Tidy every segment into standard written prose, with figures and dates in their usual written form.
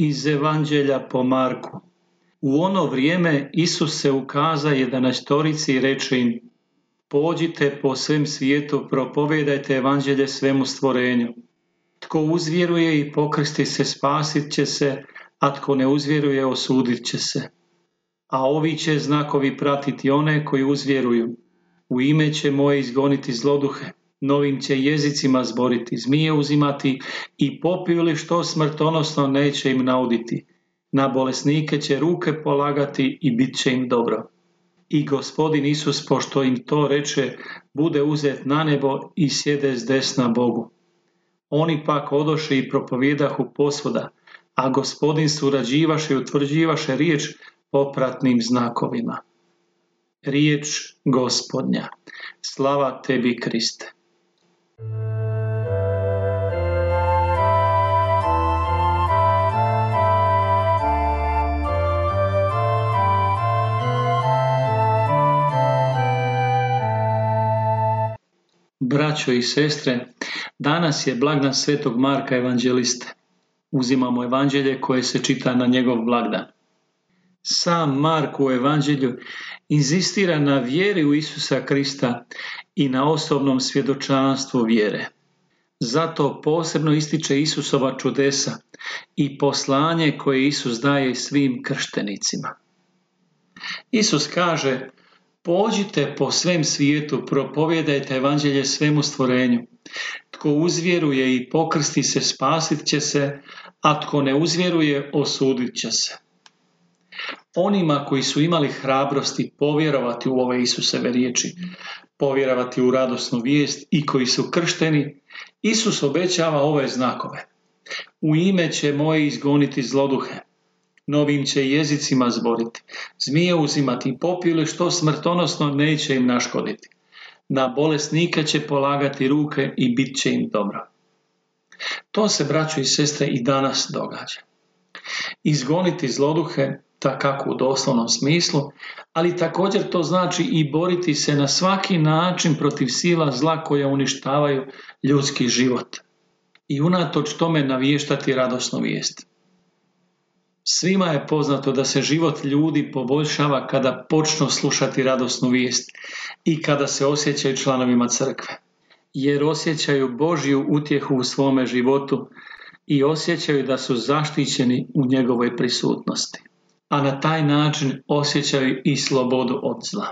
Iz Evanđelja po Marku. U ono vrijeme Isus se ukaza 11 i reče im: Pođite po svem svijetu, propovedajte Evanđelje svemu stvorenju. Tko uzvjeruje i pokrsti se, spasit će se, a tko ne uzvjeruje, osudit će se. A ovi će znakovi pratiti one koji uzvjeruju. U ime će moje izgoniti zloduhe, novim će jezicima zboriti, zmije uzimati i popiju li što smrtonosno neće im nauditi. Na bolesnike će ruke polagati i bit će im dobro. I Gospodin Isus, pošto im to reče, bude uzet na nebo i sjede s desna Bogu. Oni pak odoše i propovjedahu posvuda, a Gospodin surađivaše i utvrđivaše riječ popratnim znakovima. Riječ Gospodnja. Slava tebi, Kriste. Braćo i sestre, danas je blagdan Svetog Marka Evanđeliste. Uzimamo evanđelje koje se čita na njegov blagdan. Sam Mark u evanđelju inzistira na vjeri u Isusa Krista i na osobnom svjedočanstvu vjere. Zato posebno ističe Isusova čudesa i poslanje koje Isus daje svim krštenicima. Isus kaže: Pođite po svem svijetu, propovijedajte evanđelje svemu stvorenju. Tko uzvjeruje i pokrsti se, spasit će se, a tko ne uzvjeruje, osudit će se. Onima koji su imali hrabrosti povjerovati u ove Isusove riječi, povjerovati u radosnu vijest i koji su kršteni, Isus obećava ove znakove. U ime će moje izgoniti zloduhe, novim će jezicima zboriti, zmije uzimati i popiju li što smrtonosno neće im naškoditi. Na bolesnike će polagati ruke i bit će im dobro. To se, braćo i sestre, i danas događa. Izgoniti zloduhe, takako u doslovnom smislu, ali također to znači i boriti se na svaki način protiv sila zla koja uništavaju ljudski život. I unatoč tome naviještati radosnu vijest. Svima je poznato da se život ljudi poboljšava kada počnu slušati radosnu vijest i kada se osjećaju članovima crkve, jer osjećaju Božju utjehu u svome životu i osjećaju da su zaštićeni u njegovoj prisutnosti, a na taj način osjećaju i slobodu od zla.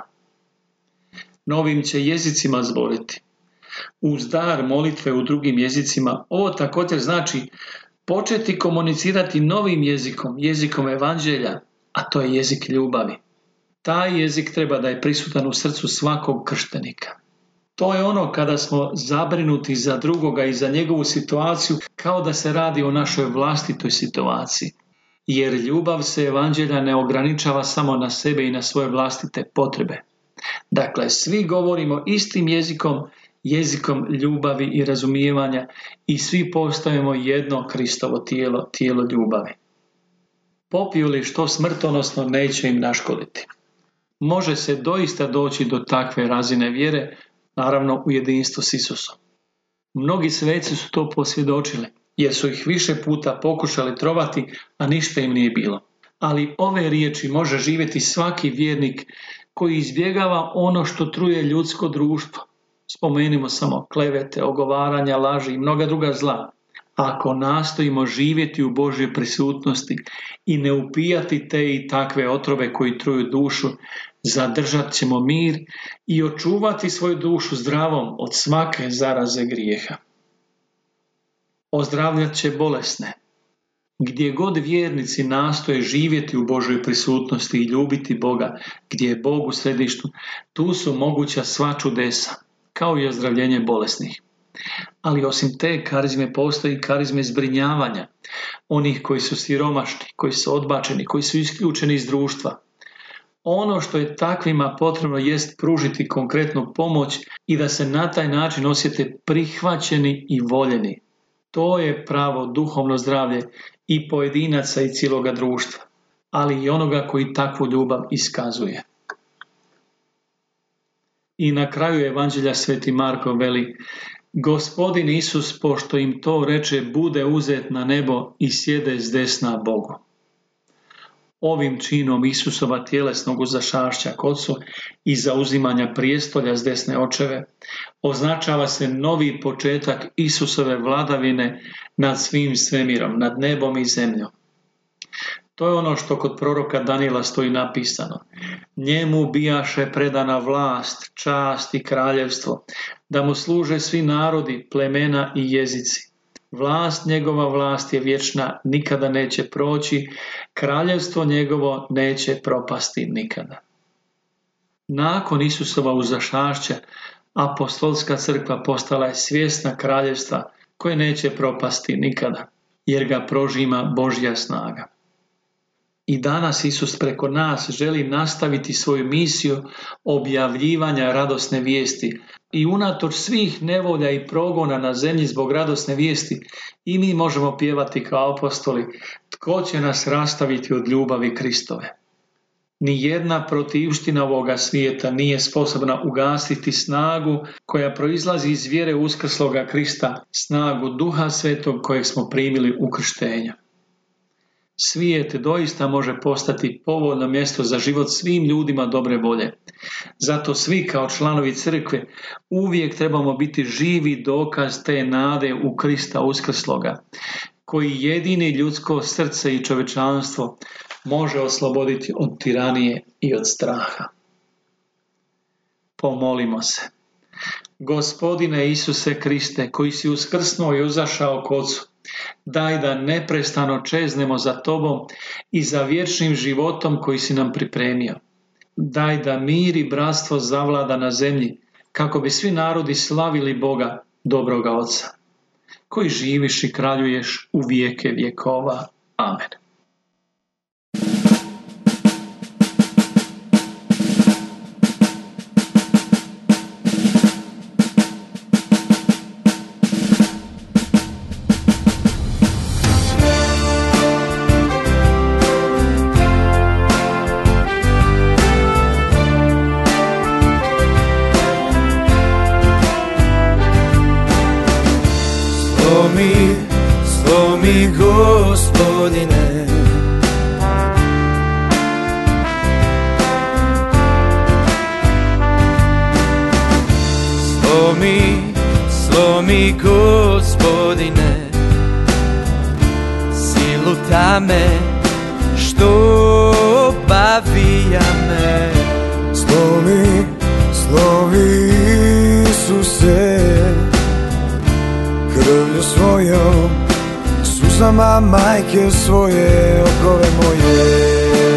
Novim će jezicima zboriti. Uz dar molitve u drugim jezicima, ovo također znači početi komunicirati novim jezikom, jezikom evanđelja, a to je jezik ljubavi. Taj jezik treba da je prisutan u srcu svakog krštenika. To je ono kada smo zabrinuti za drugoga i za njegovu situaciju, kao da se radi o našoj vlastitoj situaciji. Jer ljubav se evanđelja ne ograničava samo na sebe i na svoje vlastite potrebe. Dakle, svi govorimo istim jezikom, jezikom ljubavi i razumijevanja i svi postajemo jedno Kristovo tijelo, tijelo ljubavi. Popiju li što smrtonosno neće im naškoditi. Može se doista doći do takve razine vjere, naravno u jedinstvu s Isusom. Mnogi sveci su to posvjedočili, jer su ih više puta pokušali trovati, a ništa im nije bilo. Ali ove riječi može živjeti svaki vjernik koji izbjegava ono što truje ljudsko društvo. Spomenimo samo klevete, ogovaranja, laži i mnoga druga zla. Ako nastojimo živjeti u Božjoj prisutnosti i ne upijati te i takve otrove koji truju dušu, zadržat ćemo mir i očuvati svoju dušu zdravom od svake zaraze grijeha. Ozdravljat će bolesne. Gdje god vjernici nastoje živjeti u Božoj prisutnosti i ljubiti Boga, gdje je Bog u središtu, tu su moguća sva čudesa, kao i ozdravljenje bolesnih. Ali osim te karizme postoji karizme zbrinjavanja, onih koji su siromašni, koji su odbačeni, koji su isključeni iz društva. Ono što je takvima potrebno jest pružiti konkretnu pomoć i da se na taj način osjete prihvaćeni i voljeni. To je pravo duhovno zdravlje i pojedinaca i cijeloga društva, ali i onoga koji takvu ljubav iskazuje. I na kraju evanđelja Sveti Marko veli: Gospodin Isus, pošto im to reče, bude uzet na nebo i sjede s desna Bogu. Ovim činom Isusova tjelesnog uzašašća k Ocu i zauzimanja prijestolja s desne očeve označava se novi početak Isusove vladavine nad svim svemirom, nad nebom i zemljom. To je ono što kod proroka Danijela stoji napisano. Njemu bijaše predana vlast, čast i kraljevstvo, da mu služe svi narodi, plemena i jezici. Njegova vlast je vječna, nikada neće proći, kraljevstvo njegovo neće propasti nikada. Nakon Isusova uzašašća, apostolska crkva postala je svjesna kraljevstva koje neće propasti nikada, jer ga prožima Božja snaga. I danas Isus preko nas želi nastaviti svoju misiju objavljivanja radosne vijesti i unatoč svih nevolja i progona na zemlji zbog radosne vijesti i mi možemo pjevati kao apostoli: tko će nas rastaviti od ljubavi Kristove? Nijedna protivština ovoga svijeta nije sposobna ugasiti snagu koja proizlazi iz vjere uskrsloga Krista, snagu Duha Svetog kojeg smo primili u krštenju. Svijet doista može postati povoljno mjesto za život svim ljudima dobre volje. Zato svi kao članovi crkve uvijek trebamo biti živi dokaz te nade u Krista uskrsloga, koji jedini ljudsko srce i čovječanstvo može osloboditi od tiranije i od straha. Pomolimo se. Gospodine Isuse Kriste, koji si uskrsnuo i uzašao k Ocu, daj da neprestano čeznemo za Tobom i za vječnim životom koji si nam pripremio. Daj da mir i bratstvo zavlada na zemlji, kako bi svi narodi slavili Boga, dobroga Oca, koji živiš i kraljuješ u vijeke vjekova. Amen. Slomi Gospodine, slomi Gospodine, silu tame što bavija me. Slomi Isuse, krvlju svojom, suzama majke svoje, okove moje.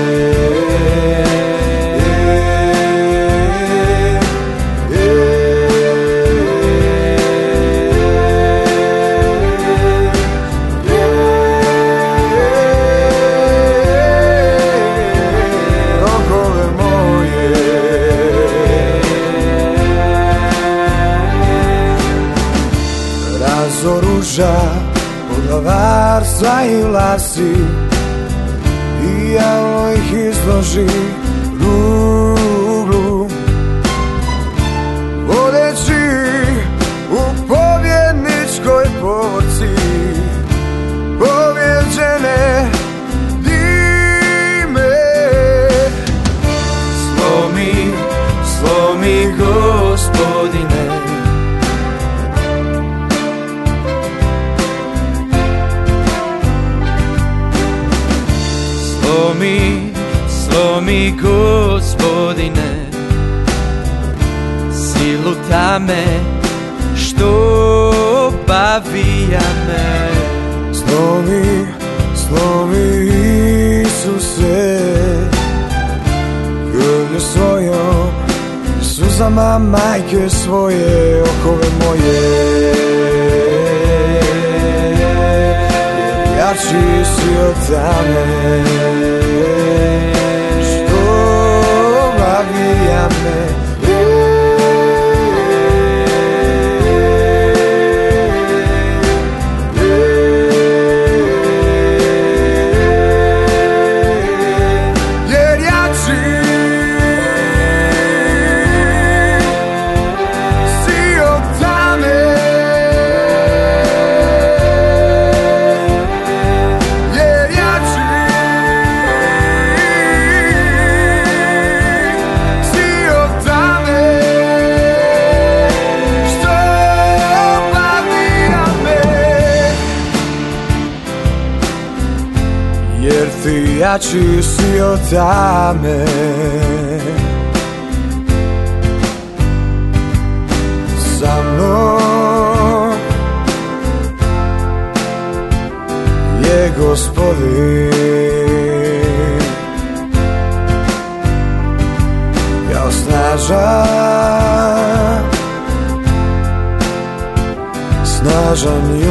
Razoruža poglavarstva i vlasti i javno ih izloži ruglu, vodeći u pobjedničkoj povorci, pobjeđene dime. Slomi Gospodine, slomi Gospodine, silu tame što bavija me. Slomi Isuse, krvlju svojom, suzama majke svoje, okove moje. Jači si od tame što bavija me. Jer jači si od tame jači si od tame. Sa mnom je Gospodin, kao snažan